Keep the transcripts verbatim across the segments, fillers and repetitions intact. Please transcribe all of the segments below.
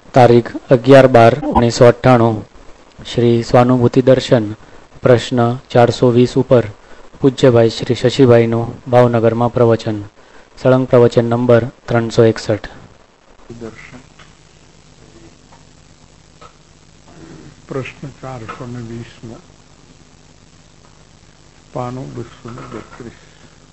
તારીખ અગિયાર બાર ઓગણીસો અઠ્ઠાણું શ્રી સ્વાનુભૂતિ દર્શન પ્રશ્ન ચારસો વીસ ઉપર પૂજ્યભાઈ શ્રી શશીભાઈનું ભાવનગરમાં પ્રવચન. સળંગ પ્રવચન નંબર ત્રણસો એકસઠ. દર્શન પ્રશ્ન ચારસો ને વીસમાં પાનું બસો ને બત્રીસ.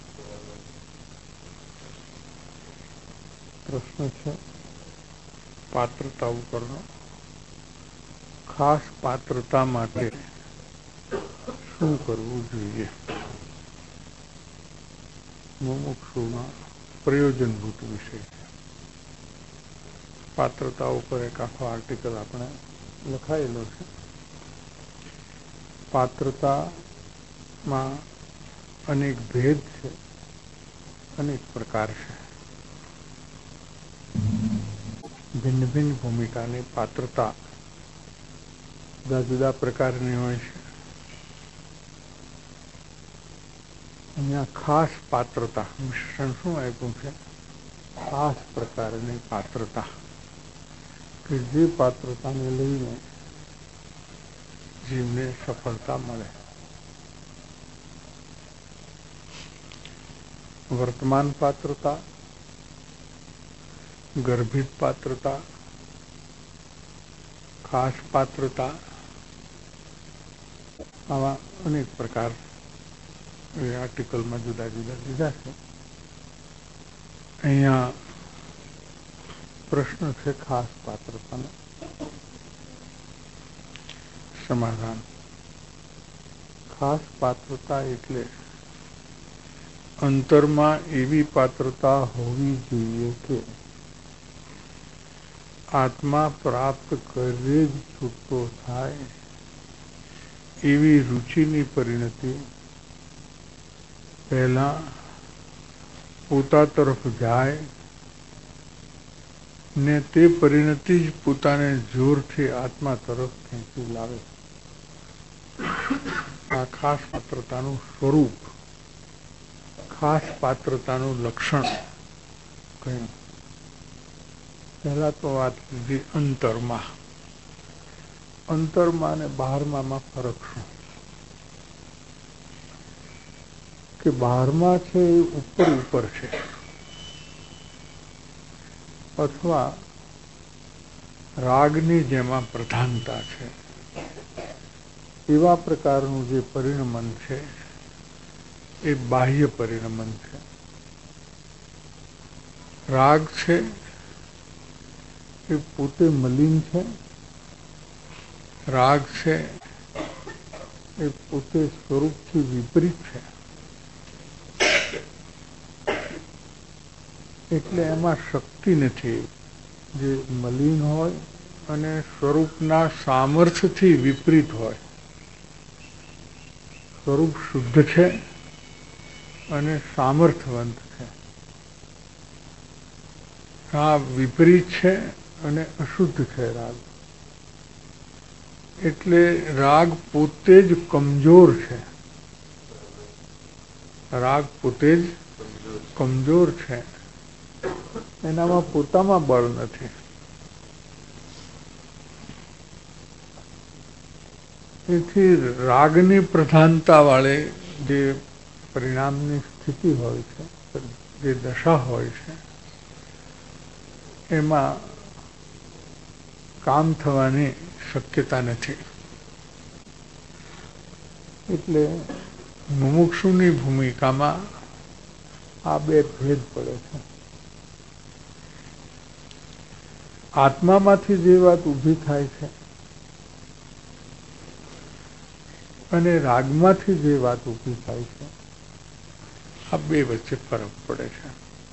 પ્રશ્ન છે પાત્રતા ઉપરનો. ખાસ પાત્રતા માટે શું કરવું જોઈએ? મુમુક્ષુના પ્રયોજનભૂત વિષય છે. પાત્રતા ઉપર એક આખો આર્ટિકલ આપણે લખાયેલો છે. પાત્રતામાં અનેક ભેદ છે, અનેક પ્રકાર છે. ભિન્ન ભિન્ન ભૂમિકાની પાત્રતા જુદા જુદા પ્રકારની હોય છે. અહીંયા ખાસ પાત્રતા મિશ્રણ શું આપ્યું છે? ખાસ પ્રકારની પાત્રતા, કે જે પાત્રતાને લઈને જીવને સફળતા મળે. વર્તમાન પાત્રતા, ગર્ભિત પાત્રતા, ખાસ પાત્રતા, આવા અનેક પ્રકાર એ આર્ટિકલમાં જુદા જુદા દીધા છે. અહીંયા પ્રશ્ન છે ખાસ પાત્રતાનો સમાધાન. ખાસ પાત્રતા એટલે અંતરમાં એવી પાત્રતા હોવી જોઈએ કે આત્મા પ્રાપ્ત કરે જ છૂટો થાય એવી રુચિની પરિણતિ પહેલા પોતા તરફ જાય ને તે પરિણતિ જ પોતાને જોરથી આત્મા તરફ ખેંચી લાવે. આ ખાસ પાત્રતાનું સ્વરૂપ, ખાસ પાત્રતાનું લક્ષણ કહ્યું. પહેલા તો વાત લીધી અંતરમાં. અંતરમાં અને બહારમાં ફરક શું? કે બહારમાં છે એ ઉપર ઉપર છે, અથવા રાગની જેમાં પ્રધાનતા છે એવા પ્રકારનું જે પરિણમન છે એ બાહ્ય પરિણમન છે. રાગ છે એ પોતે મલિન છે. રાગ છે એ પોતે સ્વરૂપથી વિપરીત છે. એટલે એમાં શક્તિ નથી. જે મલિન હોય અને સ્વરૂપના સામર્થ્યથી વિપરીત હોય. સ્વરૂપ શુદ્ધ છે અને સામર્થ્યવંત છે. આ વિપરીત છે અને અશુદ્ધ છે રાગ. એટલે રાગ પોતે જ કમજોર છે. રાગ પોતે જ કમજોર છે. એનામાં પોતામાં બળ નથી. તેથી રાગની પ્રધાનતા વાળી જે પરિણામની સ્થિતિ હોય છે, જે દશા હોય છે, એમાં કામ થવાની શક્યતા નથી. એટલે મુમુક્ષુની ભૂમિકામાં આ બે ભેદ પડે છે. આત્મામાંથી જે વાત ઊભી થાય છે અને રાગમાંથી જે વાત ઊભી થાય છે, આ બે વચ્ચે ફરક પડે છે.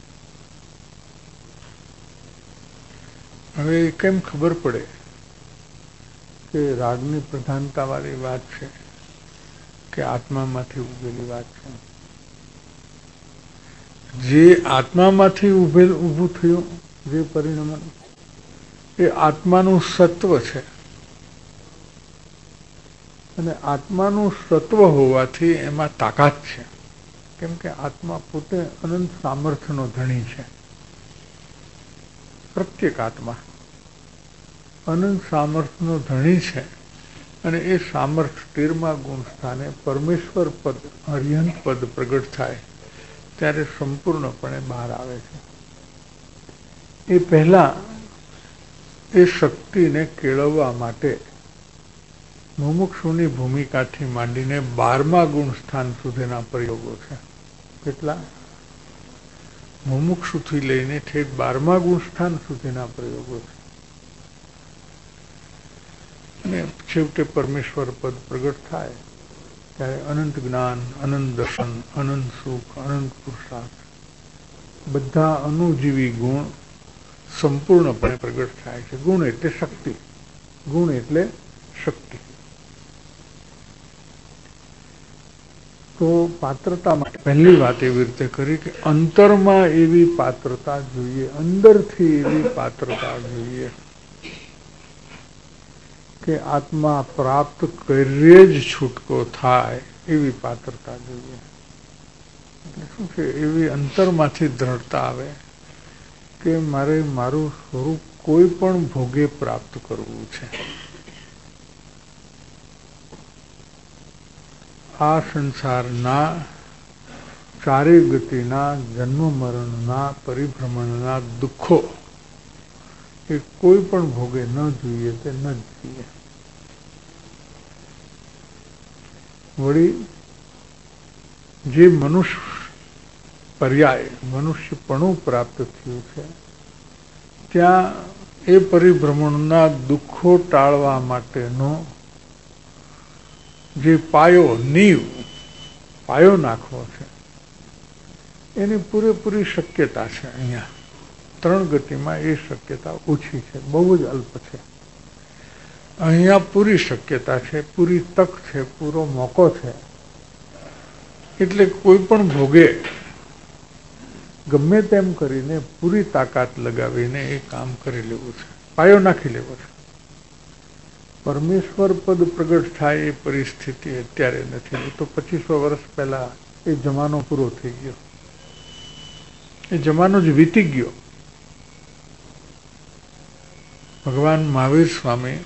હવે કેમ ખબર પડે કે રાગની પ્રધાનતા વાળી વાત છે કે આત્મામાંથી ઉભેલી વાત છે? જે આત્મામાંથી ઉભેલ ઊભું થયું જે પરિણમન, એ આત્માનું સત્વ છે. અને આત્માનું સત્વ હોવાથી એમાં તાકાત છે. કેમ કે આત્મા પોતે અનંત સામર્થ્યનો ધણી છે. પ્રત્યેક આત્મા અનંત સામર્થ્યનો ધણી છે અને એ સામર્થ્ય તેરમા ગુણ સ્થાને પરમેશ્વર પદ અર્યંત પદ પ્રગટ થાય ત્યારે સંપૂર્ણપણે બહાર આવે છે. એ પહેલા એ શક્તિને કેળવવા માટે મુમુક્ષુની ભૂમિકાથી માંડીને બારમા ગુણ સ્થાન સુધીના પ્રયોગો છે. કેટલા? મુમુક્ષુથી લઈને ઠેઠ બારમા ગુણ સ્થાન સુધીના પ્રયોગો છે. અને છેવટે પરમેશ્વર પદ પ્રગટ થાય ત્યારે અનંત જ્ઞાન, અનંત દર્શન, અનંત સુખ, અનંત પુરુષાર્થ બધા અનુજીવી ગુણ સંપૂર્ણપણે પ્રગટ થાય છે. ગુણ એટલે શક્તિ, ગુણ એટલે શક્તિ. તો પાત્રતા માટે પહેલી વાત એવી રીતે કરી કે અંતરમાં એવી પાત્રતા જોઈએ, અંદરથી એવી પાત્રતા જોઈએ કે આત્મા પ્રાપ્ત કરીએ જ છૂટકો થાય એવી પાત્રતા જોઈએ. એટલે શું છે? એવી અંતરમાંથી દ્રઢતા આવે કે મારે મારું સ્વરૂપ કોઈ પણ ભોગે પ્રાપ્ત કરવું છે. આ સંસારના ચારે ગતિના જન્મ મરણના પરિભ્રમણના દુઃખો એ કોઈ પણ ભોગે ન જોઈએ તે ન જ જોઈએ. વળી જે મનુષ્ય પર્યાય મનુષ્યપણું પ્રાપ્ત થયું છે ત્યાં એ પરિભ્રમણના દુઃખો ટાળવા માટેનો જે પાયો નીવ પાયો નાખવો છે એની પૂરેપૂરી શક્યતા છે. અહીંયા ત્રણ ગતિમાં એ શક્યતા ઓછી છે, બહુ જ અલ્પ છે. અહીંયા પૂરી શક્યતા છે, પૂરી તક છે, પૂરો મોકો છે. એટલે કોઈ પણ ભોગે ગમે તેમ કરીને પૂરી તાકાત લગાવીને એ કામ કરી લેવું છે, પાયો નાખી લેવો છે. પરમેશ્વર પદ પ્રગટ થાય એ પરિસ્થિતિ અત્યારે નથી. એ તો પચીસો વર્ષ પહેલા એ જમાનો પૂરો થઈ ગયો, એ જમાનો જ વીતી ગયો. ભગવાન મહાવીર સ્વામી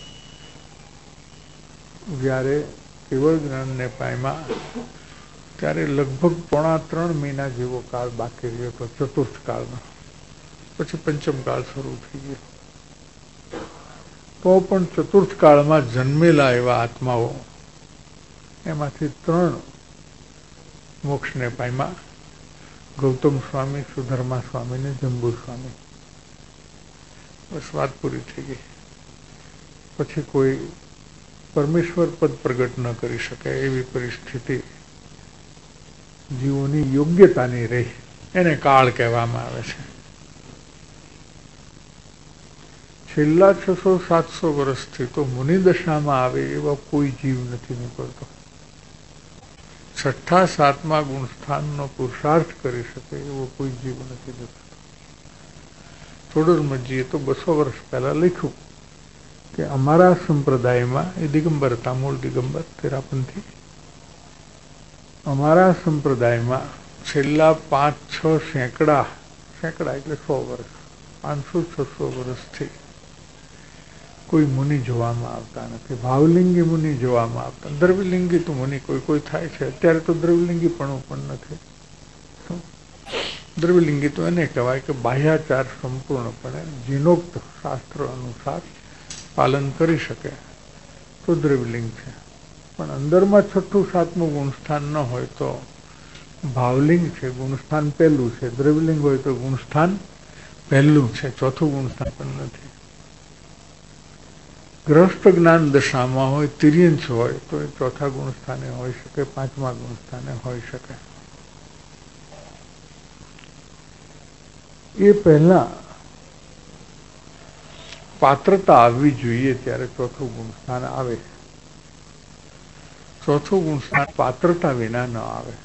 જ્યારે કેવળ જ્ઞાનને પામ્યા ત્યારે લગભગ પોણા ત્રણ મહિના જેવો કાળ બાકી રહ્યો હતો ચતુર્થ કાળમાં. પછી પંચમ કાળ શરૂ થઈ ગયો. તો પણ ચતુર્થ કાળમાં જન્મેલા એવા આત્માઓ એમાંથી ત્રણ મોક્ષને પામ્યા: ગૌતમ સ્વામી, સુધર્મા સ્વામી ને જંબુ સ્વામી. બસ વાત પૂરી થઈ ગઈ. પછી કોઈ પરમેશ્વર પદ પ્રગટ ન કરી શકે એવી પરિસ્થિતિ જીવોની યોગ્યતાની રહી. એને કાળ કહેવામાં આવે છે. છેલ્લા છસો સાતસો વર્ષથી તો મુનિદશામાં આવે એવા કોઈ જીવ નથી નીકળતો. છઠ્ઠા સાતમા ગુણસ્થાનનો પુરુષાર્થ કરી શકે એવો કોઈ જીવ નથી નીકળતો. થોડરમજીએ તો બસો વર્ષ પહેલા લખ્યું કે અમારા સંપ્રદાયમાં, એ દિગંબર હતા, મૂળ દિગંબર તેરાપંથી, અમારા સંપ્રદાયમાં છેલ્લા પાંચ છ સેંકડા સેંકડા એટલે સો વર્ષ પાંચસો છસો વર્ષથી કોઈ મુનિ જોવામાં આવતા નથી. ભાવલિંગી મુનિ જોવામાં આવતા. દ્રવ્યલિંગી તો મુનિ કોઈ કોઈ થાય છે. અત્યારે તો દ્રવ્યલિંગી પણ પણ નથી. દ્રવ્યલિંગી તો એને કહેવાય કે બાહ્યાચાર સંપૂર્ણપણે જીનોક્ત શાસ્ત્ર અનુસાર પાલન કરી શકે તો દ્રવ્યલિંગ છે. પણ અંદરમાં છઠ્ઠું સાતમું ગુણસ્થાન ન હોય તો ભાવલિંગ છે, ગુણસ્થાન પહેલું છે. દ્રવ્યલિંગ હોય તો ગુણસ્થાન પહેલું છે, ચોથું ગુણસ્થાન પણ નથી. ગ્રસ્ત જ્ઞાન દશામાં હોય, તિર્યંશ હોય તો એ ચોથા ગુણસ્થાને હોઈ શકે, પાંચમા ગુણસ્થાને હોઈ શકે. એ પહેલા પાત્રતા આવવી જોઈએ ત્યારે ચોથું ગુણસ્થાન આવે. ચોથું ગુણસ્થાન પાત્રતા વિના ન આવે.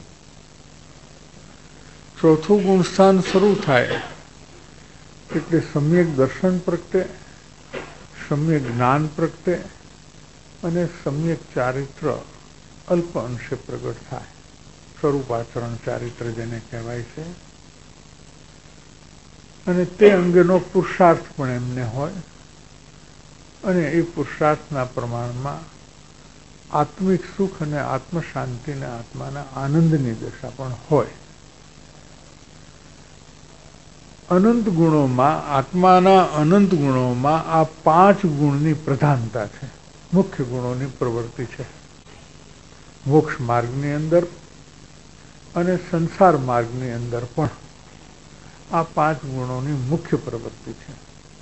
ચોથું ગુણસ્થાન શરૂ થાય એટલે સમ્યક દર્શન પ્રગટે, સમ્યક જ્ઞાન પ્રગટે અને સમ્યક ચારિત્ર અલ્પ અંશે પ્રગટ થાય. સ્વરૂપાચરણ ચારિત્ર જેને કહેવાય છે. અને તે અંગેનો પુરુષાર્થ પણ એમને હોય અને એ પુરુષાર્થના પ્રમાણમાં આત્મિક સુખ અને આત્મ શાંતિ અને આત્માના આનંદની દશા પણ હોય. અનંત ગુણોમાં, આત્માના અનંત ગુણોમાં આ પાંચ ગુણની પ્રધાનતા છે, મુખ્ય ગુણોની પ્રવૃત્તિ છે. મોક્ષ માર્ગની અંદર અને સંસાર માર્ગની અંદર પણ આ પાંચ ગુણોની મુખ્ય પ્રવૃત્તિ છે.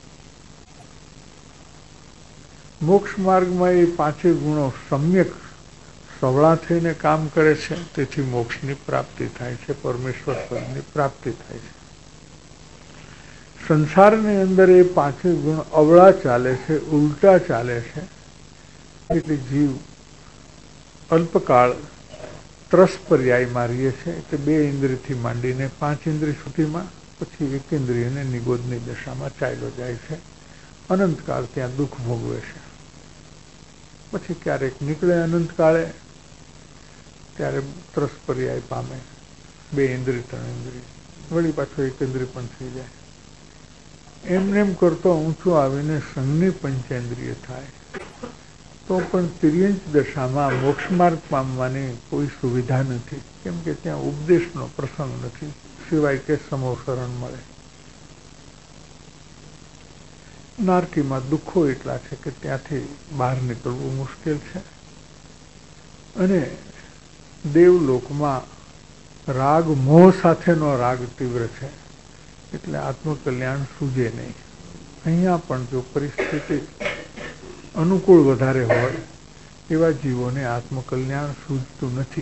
મોક્ષ માર્ગમાં એ પાંચેય ગુણો સમ્યક સવળા થઈને કામ કરે છે, તેથી મોક્ષની પ્રાપ્તિ થાય છે, પરમેશ્વર પદની પ્રાપ્તિ થાય છે. સંસારની અંદર એ પાંચેય ગુણ અવળા ચાલે છે, ઉલટા ચાલે છે, એટલે જીવ અલ્પકાળ ત્રસ પર્યાયમાં રહીએ છે, એટલે બે ઇન્દ્રિયથી માંડીને પાંચ ઇન્દ્રિય સુધીમાં, પછી એક ઇન્દ્રિયને નિગોદની દશામાં ચાલ્યો જાય છે. અનંતકાળ ત્યાં દુઃખ ભોગવે છે. પછી ક્યારેક નીકળે અનંતકાળે, ત્યારે ત્રસ પર્યાય પામે, બે ઇન્દ્રિય ત્રણ ઇન્દ્રિય, વળી પાછો એક ઇન્દ્રિય પણ થઈ જાય. એમને એમ કરતો ઊંચું આવીને સંઘની પંચેન્દ્રિય થાય, તો પણ તિર્યંચ દશામાં મોક્ષ માર્ગ પામવાની કોઈ સુવિધા નથી, કેમ કે ત્યાં ઉપદેશનો પ્રસંગ નથી, સિવાય કે સમોસરણ મળે. નારકીમાં દુઃખો એટલા છે કે ત્યાંથી બહાર નીકળવું મુશ્કેલ છે, અને દેવલોકમાં રાગ મોહ સાથેનો રાગ તીવ્ર છે, એટલે આત્મકલ્યાણ સૂજે નહીં. અહીંયા પણ જો પરિસ્થિતિ અનુકૂળ વધારે હોય એવા જીવોને આત્મકલ્યાણ સૂજતું નથી.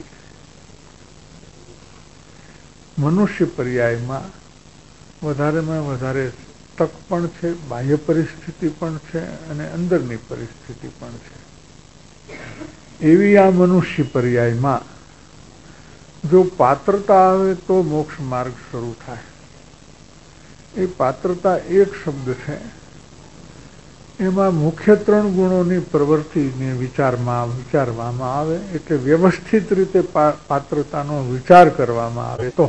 મનુષ્ય પર્યાયમાં વધારેમાં વધારે તક પણ છે, બાહ્ય પરિસ્થિતિ પણ છે, અને અંદરની પરિસ્થિતિ પણ છે. એવી આ મનુષ્ય પર્યાયમાં જો પાત્રતા આવે તો મોક્ષ માર્ગ શરૂ થાય. એ પાત્રતા એક શબ્દ છે, એમાં મુખ્ય ત્રણ ગુણોની પ્રવૃત્તિને વિચારમાં વિચારવામાં આવે, એટલે વ્યવસ્થિત રીતે પાત્રતાનો વિચાર કરવામાં આવે તો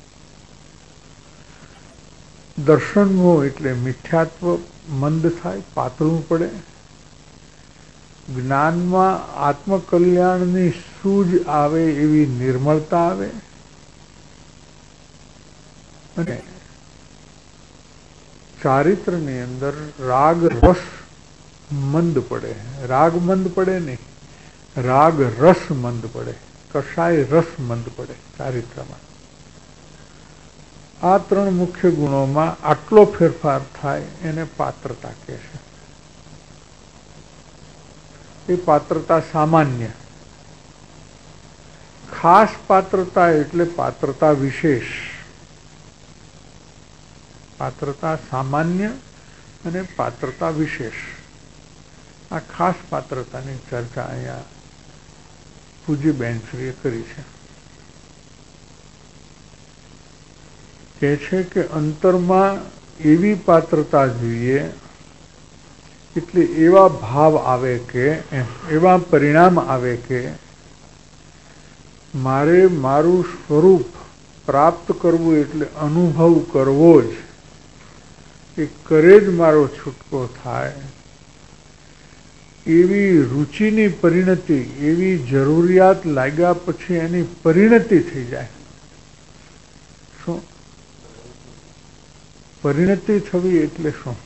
દર્શન મોહ એટલે મિથ્યાત્વ મંદ થાય, પાતળું પડે. જ્ઞાનમાં આત્મકલ્યાણની સૂઝ આવે એવી નિર્મળતા આવે, અને ચારિત્રની અંદર રાગ રસ મંદ પડે. રાગ મંદ પડે નહીં, રાગ રસ મંદ પડે, કશાય રસ મંદ પડે ચારિત્રમાં. આ ત્રણ મુખ્ય ગુણોમાં આટલો ફેરફાર થાય એને પાત્રતા કહે છે. એ પાત્રતા સામાન્ય. ખાસ પાત્રતા એટલે પાત્રતા વિશેષ. પાત્રતા સામાન્ય અને પાત્રતા વિશેષ, આ ખાસ પાત્રતાની ચર્ચા અહીંયા પૂજ્યબેનશ્રીએ કરી છે. કહે છે કે અંતરમાં એવી પાત્રતા જોઈએ, એટલે એવા ભાવ આવે કે એવા પરિણામ આવે કે મારે મારું સ્વરૂપ પ્રાપ્ત કરવું એટલે અનુભવ કરવો જ, એ કરે જ મારો છૂટકો થાય, એવી રુચિની પરિણતિ, એવી જરૂરિયાત લાગ્યા પછી એની પરિણતિ થઈ જાય. શું પરિણતિ થવી એટલે શું?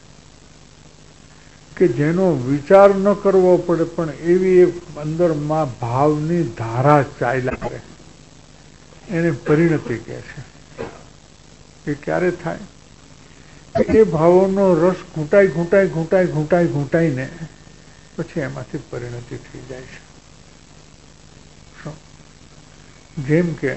કે જેનો વિચાર ન કરવો પડે, પણ એવી એક અંદરમાં ભાવની ધારા ચાલ્યા કરે, એને પરિણતિ કહે છે. એ ક્યારે થાય? એ ભાવોનો રસ ઘૂંટાઈ ઘૂંટાઈ ઘૂંટાઈ ઘૂંટાઈ ઘૂંટાઈને પછી એમાંથી પરિણતિ થઈ જાય છે. શું? જેમ કે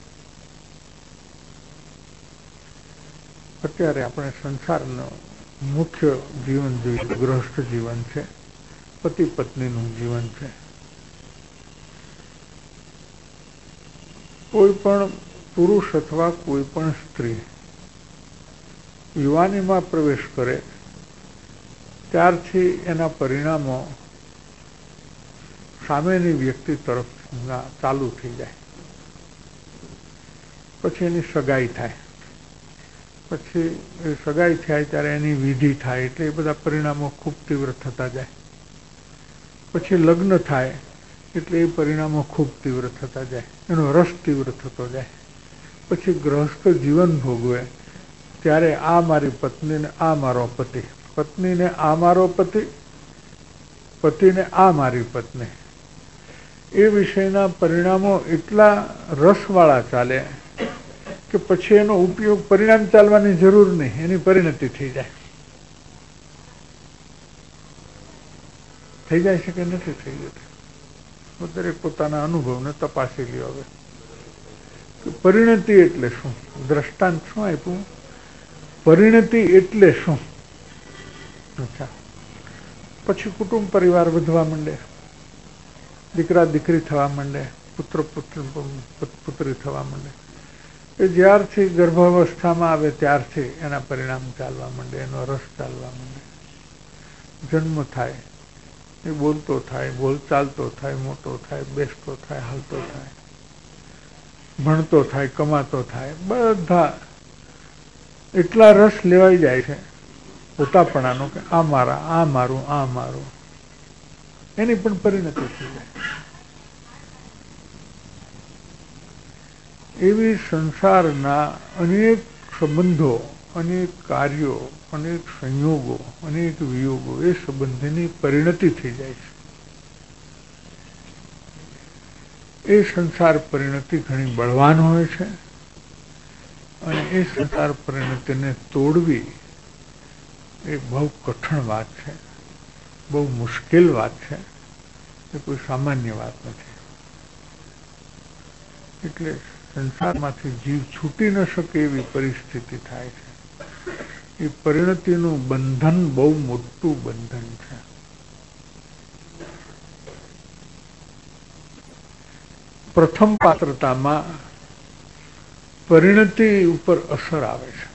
અત્યારે આપણે સંસારનો મુખ્ય જીવન જોઈએ, ગૃહસ્થ જીવન છે, પતિ પત્નીનું જીવન છે. કોઈ પણ પુરુષ અથવા કોઈ પણ સ્ત્રી યુવાનીમાં પ્રવેશ કરે ત્યારથી એના પરિણામો સામેની વ્યક્તિ તરફ ચાલુ થઈ જાય. પછી એની સગાઈ થાય, પછી એ સગાઈ થાય ત્યારે એની વિધિ થાય એટલે એ બધા પરિણામો ખૂબ તીવ્ર થતા જાય. પછી લગ્ન થાય એટલે એ પરિણામો ખૂબ તીવ્ર થતા જાય, એનો રસ તીવ્ર થતો જાય. પછી ગૃહસ્થ જીવન ભોગવે ત્યારે આ મારી પત્ની ને આ મારો પતિ, પત્નીને આ મારો પતિ, પતિને આ મારી પત્ની, એ વિષયના પરિણામો એટલા રસવાળા ચાલે કે પછી એનો ઉપયોગ પરિણામ ચાલવાની જરૂર નહીં, એની પરિણતિ થઈ જાય. થઈ જાય છે કે નથી થઈ જતી? દરેક પોતાના અનુભવને તપાસી લ્યો. હવે પરિણતિ એટલે શું? દ્રષ્ટાંત શું આપ્યું? પરિણતિ એટલે શું? અચ્છા, પછી કુટુંબ પરિવાર વધવા માંડે, દીકરા દીકરી થવા માંડે, પુત્ર પુત્ર પુત્રી થવા માંડે. એ જ્યારથી ગર્ભાવસ્થામાં આવે ત્યારથી એના પરિણામ ચાલવા માંડે, એનો રસ ચાલવા માંડે. જન્મ થાય, એ બોલતો થાય, બોલ ચાલતો થાય, મોટો થાય, બેસતો થાય, હાલતો થાય, ભણતો થાય, કમાતો થાય, બધા એટલા રસ લેવાઈ જાય છે પોતાપણાનો કે આ મારા, આ મારું, આ મારું. એની પણ પરિણતિ થઈ જાય. એવી સંસારના અનેક સંબંધો, અનેક કાર્યો, અનેક સંયોગો, અનેક વિયોગો, એ સંબંધની પરિણતિ થઈ જાય છે. એ સંસાર પરિણતિ ઘણી બળવાન હોય છે અને એ સંસાર પરિણતિને તોડવી એ બહુ કઠણ વાત છે, બહુ મુશ્કેલ વાત છે, એ કોઈ સામાન્ય વાત નથી. એટલે સંસારમાંથી જીવ છૂટી ન શકે એવી પરિસ્થિતિ થાય છે. એ પરિણતિનું બંધન બહુ મોટું બંધન છે. પ્રથમ પાત્રતામાં પરિણતિ ઉપર અસર આવે છે.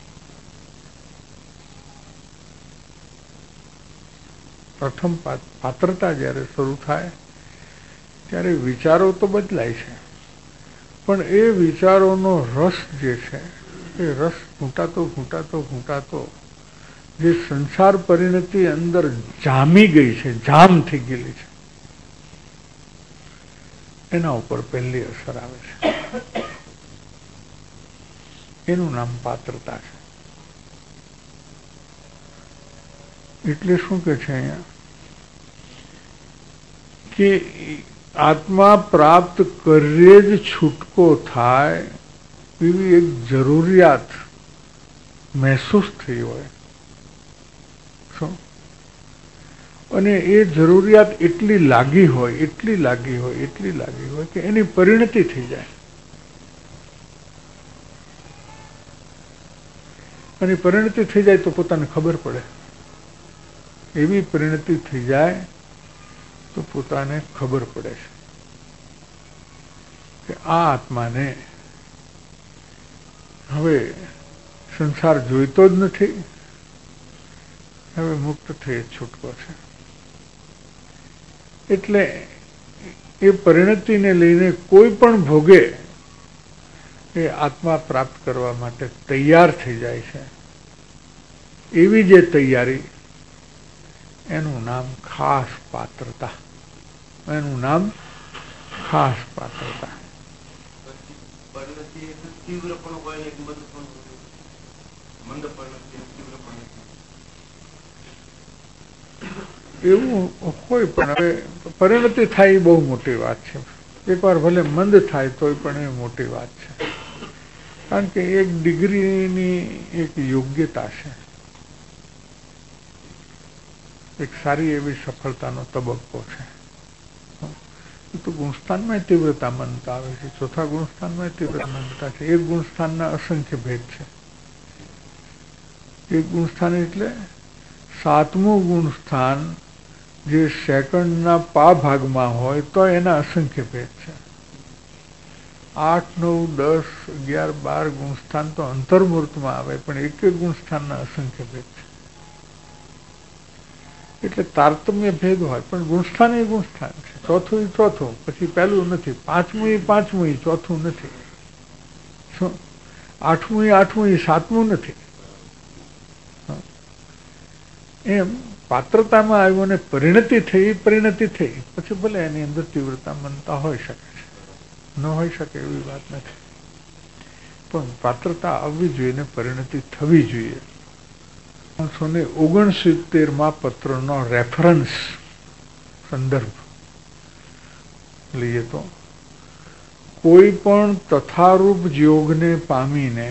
પ્રથમ પાત્રતા જ્યારે શરૂ થાય ત્યારે વિચારો તો બદલાય છે, પણ એ વિચારોનો રસ જે છે એ રસ ઘૂંટાતો ઘૂંટાતો ઘૂંટાતો જે સંસાર પરિણતિ અંદર જામી ગઈ છે, જામ થઈ ગયેલી છે, એના ઉપર પહેલી અસર આવે છે. એનું નામ પાત્રતા છે. એટલે શું કે છે અહીંયા કે આત્મા પ્રાપ્ત કરીએ જ છૂટકો થાય એવી એક જરૂરિયાત મહેસૂસ થઈ હોય. શું? અને એ જરૂરિયાત એટલી લાગી હોય, એટલી લાગી હોય, એટલી લાગી હોય કે એની પરિણતિ થઈ જાય. અને પરિણતિ થઈ જાય તો પોતાને ખબર પડે. એવી પરિણતિ થઈ જાય તો પોતાને ખબર પડે છે કે આ આત્માને હવે સંસાર જોઈતો જ નથી, હવે મુક્ત થઈ છૂટકો છે. એટલે એ પરિણતિને લઈને કોઈ પણ ભોગે એ આત્મા પ્રાપ્ત કરવા માટે તૈયાર થઈ જાય છે. એવી જે તૈયારી, એનું નામ ખાસ પાત્રતા. એનું નામ ખાસ પાત્રતા. એવું હોય પણ હવે પરિણતિ થાય એ બહુ મોટી વાત છે. એકવાર ભલે મંદ થાય તોય પણ એ મોટી વાત છે. કારણ કે એક ડિગ્રીની એક યોગ્યતા છે, એક સારી એવી સફળતાનો તબક્કો છે. તો ગુણસ્થાનમાં તીવ્રતા માનતા આવે છે, ચોથા ગુણસ્થાનમાં તીવ્રતા માનતા છે. એક ગુણસ્થાનના અસંખ્ય ભેદ છે. એક ગુણસ્થાન એટલે સાતમું ગુણસ્થાન જે સેકન્ડના પા ભાગમાં હોય તો એના અસંખ્ય ભેદ છે. આઠ નવ દસ અગિયાર બાર ગુણસ્થાન તો અંતર્મૂર્તમાં આવે, પણ એક એક ગુણસ્થાનના અસંખ્ય ભેદ છે. એટલે તારતમ્ય ભેદ હોય પણ ગુણસ્થાન એ ગુણસ્થાન છે. ચોથું એ ચોથું, પછી પહેલું નથી. પાંચમું એ પાંચમું એ ચોથું નથી. શું? આઠમું એ આઠમું એ સાતમું નથી. એમ પાત્રતામાં આવ્યું ને પરિણતિ થઈ, પરિણતિ થઈ પછી ભલે એની અંદર તીવ્રતા મનતા હોઈ શકે છે, ન હોઈ શકે એવી વાત નથી, પણ પાત્રતા આવવી જોઈએ ને પરિણતિ થવી જોઈએ. ત્રણસો ને ઓગણસિત્તેર માં પત્રનો રેફરન્સ સંદર્ભ લઈએ તો કોઈ પણ તથારૂપ યોગને પામીને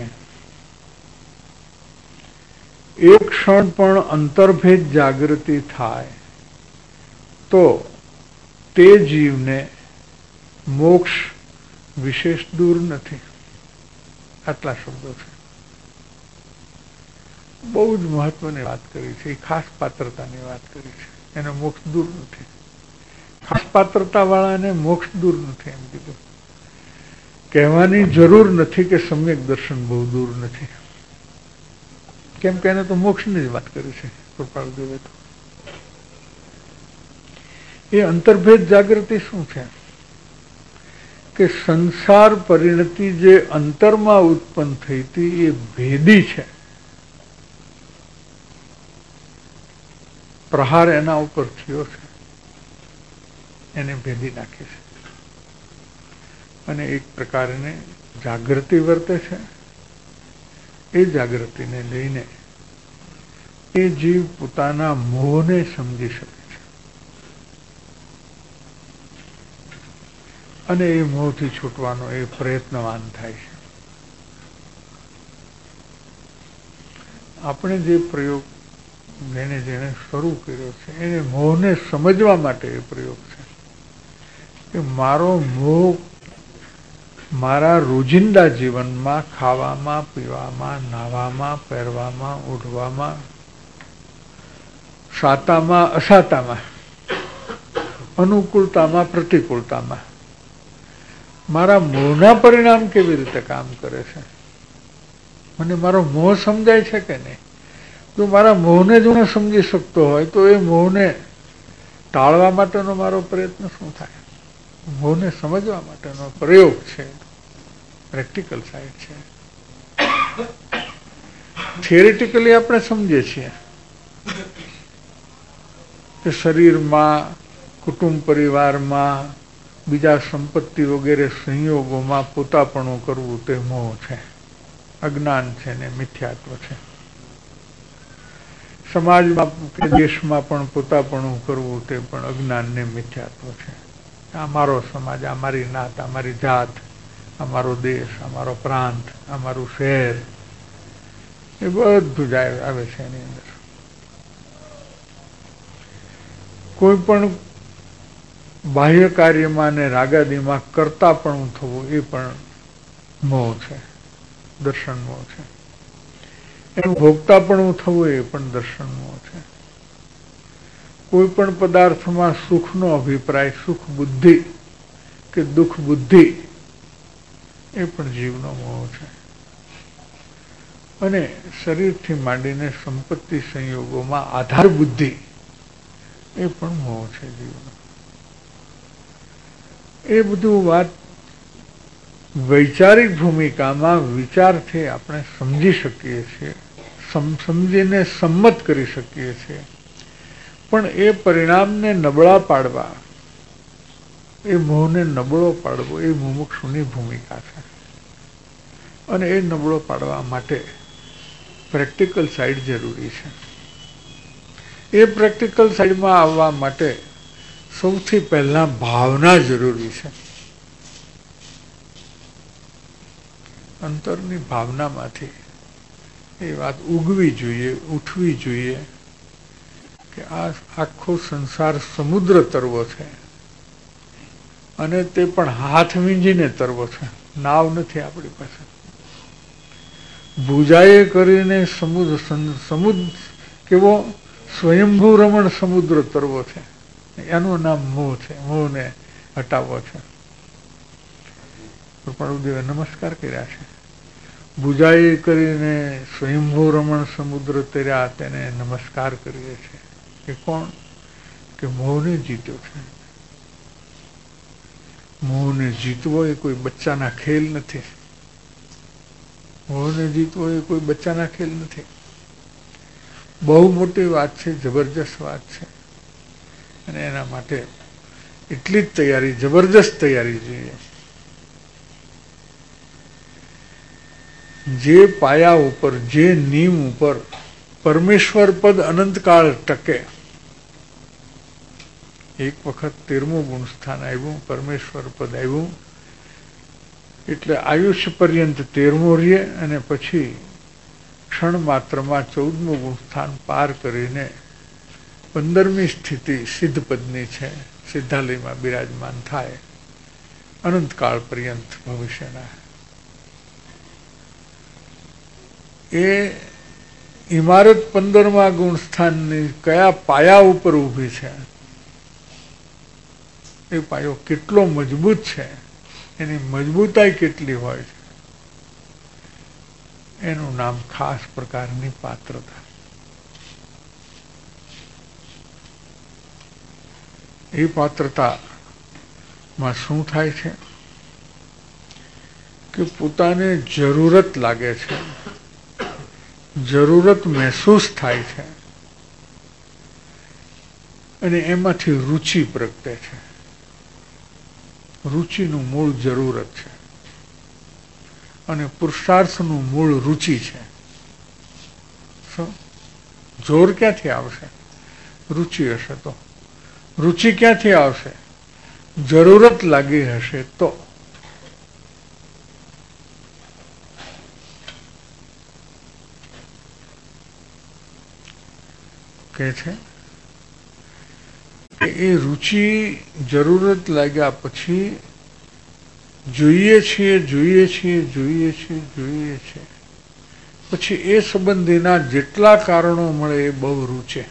એક ક્ષણ પણ અંતર્ભેદ જાગૃતિ થાય તો તે જીવને મોક્ષ વિશેષ દૂર નથી. આટલા શબ્દો છે. બહુ જ મહત્વની વાત કરી છે. એ ખાસ પાત્રતાની વાત કરી છે. એને મોક્ષ દૂર નથી. ખાસ પાત્રતા વાળાને મોક્ષ દૂર નથી એમ કીધું. કહેવાની જરૂર નથી કે સમ્યક દર્શન બહુ દૂર નથી, કેમ કે એને તો મોક્ષની જ વાત કરી છે કૃપાળુદેવે. તો એ અંતર્ભેદ જાગૃતિ શું છે કે સંસાર પરિણતિ જે અંતરમાં ઉત્પન્ન થઈ હતી એ ભેદી છે. પ્રહાર એના ઉપર થયો છે, એને ભેદી નાખી છે. અને એક પ્રકારની જાગૃતિ વર્તે છે. એ જાગૃતિને લઈને એ જીવ પોતાના મોહને સમજી શકે છે અને એ મોહથી છૂટવાનો એ પ્રયત્નવાન થાય છે. આપણે જે પ્રયોગ જેને જેને શરૂ કર્યો છે એને મોહને સમજવા માટે એ પ્રયોગ છે કે મારો મોહ મારા રોજિંદા જીવનમાં ખાવામાં, પીવામાં, નાહવામાં, પહેરવામાં, ઉઠવામાં, સાતામાં, અસાતામાં, અનુકૂળતામાં, પ્રતિકૂળતામાં મારા મોહના પરિણામ કેવી રીતે કામ કરે છે, મને મારો મોહ સમજાય છે કે નહીં. જો મારા મોહને જ હું સમજી શકતો હોય તો એ મોહને ટાળવા માટેનો મારો પ્રયત્ન શું થાય? મોહને સમજવા માટેનો પ્રયોગ છે, પ્રેક્ટિકલ સાઈડ છે. થિયરિટિકલી આપણે સમજીએ છીએ કે શરીરમાં, કુટુંબ પરિવારમાં, બીજા સંપત્તિ વગેરે સંયોગોમાં પોતાપણું કરવું તે મોહ છે, અજ્ઞાન છે ને મિથ્યાત્વ છે. સમાજમાં કે દેશમાં પણ પોતાપણું કરવું તે પણ અજ્ઞાન ને મિથ્યાત્વ છે. આ મારો સમાજ, આ મારી નાત, આ મારી જાત, અમારો દેશ, અમારો પ્રાંત, અમારું શહેર, એ બધું જ આવે છે એની અંદર. કોઈ પણ બાહ્ય કાર્યમાં ને રાગાદીમાં કરતા પણ થવું એ પણ મોહ છે, દર્શન મોહ છે. એનું ભોગતા પણ થવું એ પણ દર્શન મોહ છે. કોઈ પણ પદાર્થમાં સુખનો અભિપ્રાય, સુખ બુદ્ધિ કે દુઃખ બુદ્ધિ એ પણ જીવનો મોહ છે. અને શરીરથી માંડીને સંપત્તિ સંયોગોમાં આધાર બુદ્ધિ એ પણ મોહ છે જીવનો. એ બધું વાત વૈચારિક ભૂમિકામાં વિચારથી આપણે સમજી શકીએ છીએ, સમજીને સંમત કરી શકીએ છીએ. પણ એ પરિણામને નબળા પાડવા, એ મોહને નબળો પાડવો એ મુમુક્ષુની ભૂમિકા છે. અને એ નબળો પાડવા માટે પ્રેક્ટિકલ સાઈડ જરૂરી છે. એ પ્રેક્ટિકલ સાઈડમાં આવવા માટે સૌથી પહેલા ભાવના જરૂરી છે. અંતરની ભાવનામાંથી એ વાત ઉગવી જોઈએ, ઉઠવી જોઈએ કે આ આખો સંસાર સમુદ્ર તરવો છે અને તે પણ હાથ વીંજીને તરવો છે, નાવ નથી આપણી પાસે. ભુજાએ કરીને સમુદ્ર સમુદ્ર કેવો સ્વયંભૂ રમણ સમુદ્ર તરવો છે, એનું નામ મોહ છે. મોહને હટાવવો છે. કૃપાળુદેવે નમસ્કાર કર્યા છે. ભુજાએ કરીને સ્વયંભૂ રમણ સમુદ્ર તર્યા, તેને નમસ્કાર કરીએ છીએ. કે કોણ? કે મોહને જીત્યો છે. મોહને જીતવો એ કોઈ બચ્ચાના ખેલ નથી. મોહને જીતવો એ કોઈ બચ્ચાના ખેલ નથી. બહુ મોટી વાત છે, જબરજસ્ત વાત છે. અને એના માટે એટલી જ તૈયારી, જબરજસ્ત તૈયારી જોઈએ. જે પાયા ઉપર, જે નીમ ઉપર પરમેશ્વર પદ અનંતકાળ ટકે. એક વખત તેરમું ગુણસ્થાન આવ્યું, પરમેશ્વર પદ આવ્યું એટલે આયુષ્ય પર્યંત તેરમું રહીએ અને પછી ક્ષણ માત્રમાં ચૌદમું ગુણસ્થાન પાર કરીને પંદરમી સ્થિતિ સિદ્ધ પદની છે, સિદ્ધાલયમાં બિરાજમાન થાય અનંતકાળ પર્યંત ભવિષ્યના. એ ઇમારત પંદરમા ગુણસ્થાનની કયા પાયા ઉપર ઊભી છે, એ પાયો કેટલો મજબૂત છે, એની મજબૂતાઈ કેટલી હોય છે, એનું નામ ખાસ પ્રકારની પાત્રતા. એ પાત્રતામાં શું થાય છે કે પોતાને જરૂરત લાગે છે, જરૂરત મહેસૂસ થાય છે અને એમાંથી રુચિ પ્રગટે છે. રુચિનું મૂળ જરૂરત છે અને પુરુષાર્થનું મૂળ રુચિ છે. શું જોર ક્યાંથી આવશે? રુચિ હશે તો. રુચિ ક્યાંથી આવશે? જરૂરત લાગી હશે તો. કે છે એ રુચિ જરૂરત લાગ્યા પછી જોઈએ છીએ જોઈએ છીએ જોઈએ છીએ જોઈએ છીએ પછી એ સંબંધીના જેટલા કારણો મળે એ બહુ રૂચે.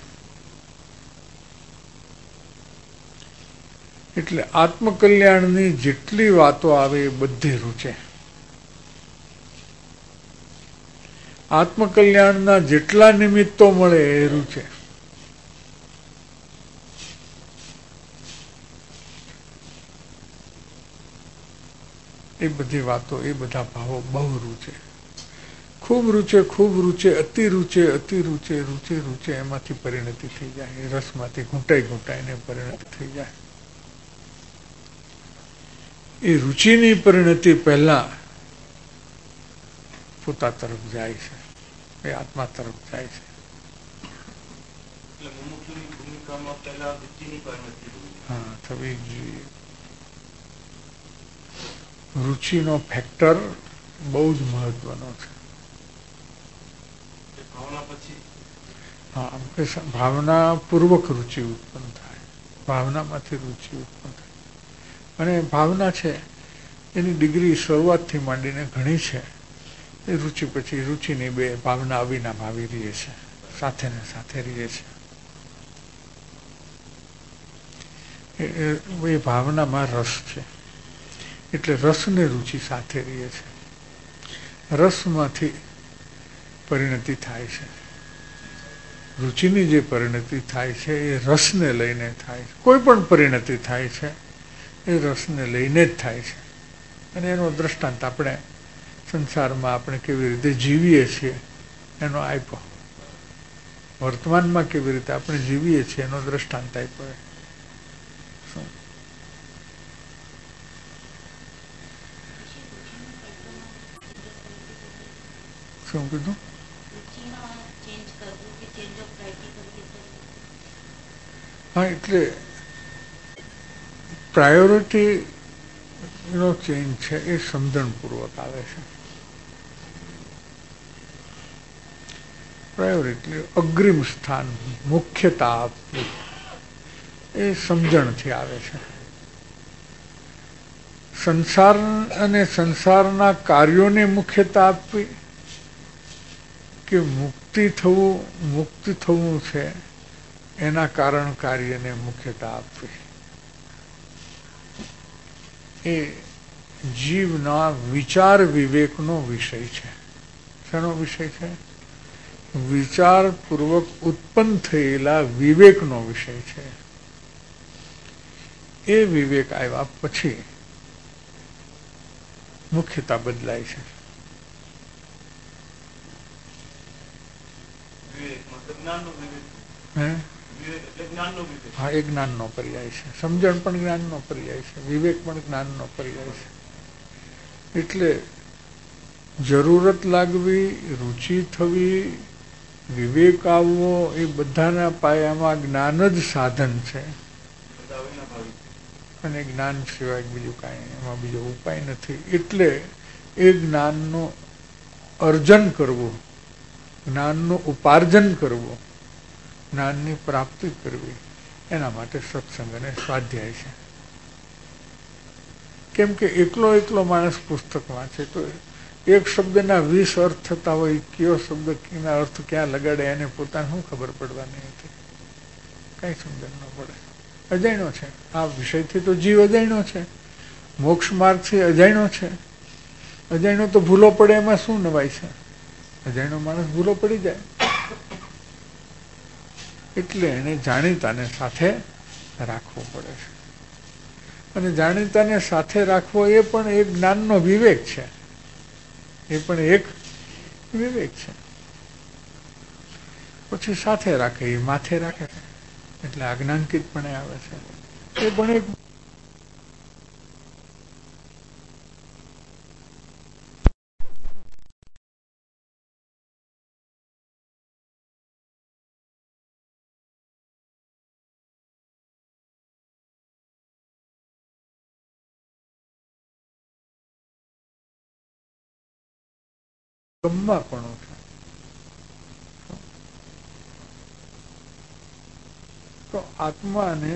એટલે આત્મકલ્યાણની જેટલી વાતો આવે એ બધી રૂચે. આત્મકલ્યાણના જેટલા નિમિત્તો મળે એ રૂચે. એ બધી વાતો, એ બધા ભાવો બહુ રૂચે, ખૂબ રૂચે, ખૂબ રૂચે, અતિ રૂચે, અતિ રૂચે, રૂચે રૂચે, એમાંથી પરિણતિ થઈ જાય. રસમાંથી ઘૂંટાઈ ઘૂંટાઈને પરિણતિ થઈ જાય. એ રુચિની પરિણતિ પહેલા પોતા તરફ જાય છે, એ આત્મા તરફ જાય છે. હા, થવી જોઈએ. રુચિનો ફેક્ટર બહુ જ મહત્વનો છે. હા, ભાવના પૂર્વક રુચિ ઉત્પન્ન થાય, ભાવનામાંથી રુચિ ઉત્પન્ન થાય. અને ભાવના છે એની ડિગ્રી શરૂઆતથી માંડીને ઘણી છે. એ રુચિ પછી રુચિની બે ભાવના અવિના ભાવી રહે છે, સાથે ને સાથે રહે છે. એ ભાવનામાં રસ છે એટલે રસને રુચિ સાથે રહે છે. રસમાંથી પરિણતિ થાય છે. રુચિની જે પરિણતિ થાય છે એ રસને લઈને થાય છે. કોઈ પણ પરિણતિ થાય છે એ રસને લઈને જ થાય છે. અને એનો દ્રષ્ટાંત આપણે સંસારમાં આપણે કેવી રીતે જીવીએ છીએ એનો આપ્યો. વર્તમાનમાં કેવી રીતે આપણે જીવીએ છીએ એનો દ્રષ્ટાંત આપ્યો. શું કીધું? હા, એટલે પ્રાયોરિટી નો ચેન્જ છે એ સમજણપૂર્વક આવે છે. પ્રાયોરિટી અગ્રિમ સ્થાન, મુખ્યતા આપવી એ સમજણથી આવે છે. સંસાર અને સંસારના કાર્યોને મુખ્યતા આપવી કે મુક્તિ થવું, મુક્તિ થવું છે એના કારણ કાર્યને મુખ્યતા આપવી, એ જીવના વિચાર વિવેકનો વિષય છે. શેનો વિષય છે? વિચારપૂર્વક ઉત્પન્ન થયેલા વિવેકનો વિષય છે. એ વિવેક આવ્યા પછી મુખ્યતા બદલાય છે. હે હા, એ જ્ઞાનનો પર્યાય છે. સમજણ પણ જ્ઞાનનો પર્યાય છે, વિવેક પણ જ્ઞાનનો પર્યાય છે. એટલે જરૂરત લાગવી, રુચિ થવી, વિવેક આવવો, એ બધાના પાયામાં જ્ઞાન જ સાધન છે. અને જ્ઞાન સિવાય બીજું કાંઈ એમાં બીજો ઉપાય નથી. એટલે એ જ્ઞાનનું અર્જન કરવું, જ્ઞાનનું ઉપાર્જન કરવું, જ્ઞાનની પ્રાપ્તિ કરવી, એના માટે સત્સંગ અને સ્વાધ્યાય છે. કેમ કે એકલો એકલો માણસ પુસ્તક વાંચે તો એક શબ્દના વીસ અર્થ થતા હોય, કયો શબ્દના અર્થ ક્યાં લગાડે એને પોતાને શું ખબર પડવાની હતી? કઈ સમજણ ન પડે. અજાણ્યો છે આ વિષયથી, તો જીવ અજાણ્યો છે, મોક્ષ માર્ગથી અજાણ્યો છે. અજાણ્યો તો ભૂલો પડે એમાં શું નવાય છે? અજાણ્યો માણસ ભૂલો પડી જાય. એટલે એને જાણીતાને સાથે રાખવો પડે છે. અને જાણીતાને સાથે રાખવો એ પણ એક જ્ઞાનનો વિવેક છે. એ પણ એક વિવેક છે. પછી સાથે રાખે, એ માથે રાખે એટલે આજ્ઞાંકિત પણ આવે છે. એ પણ એક ગમ્માપણું છે. તો આત્માને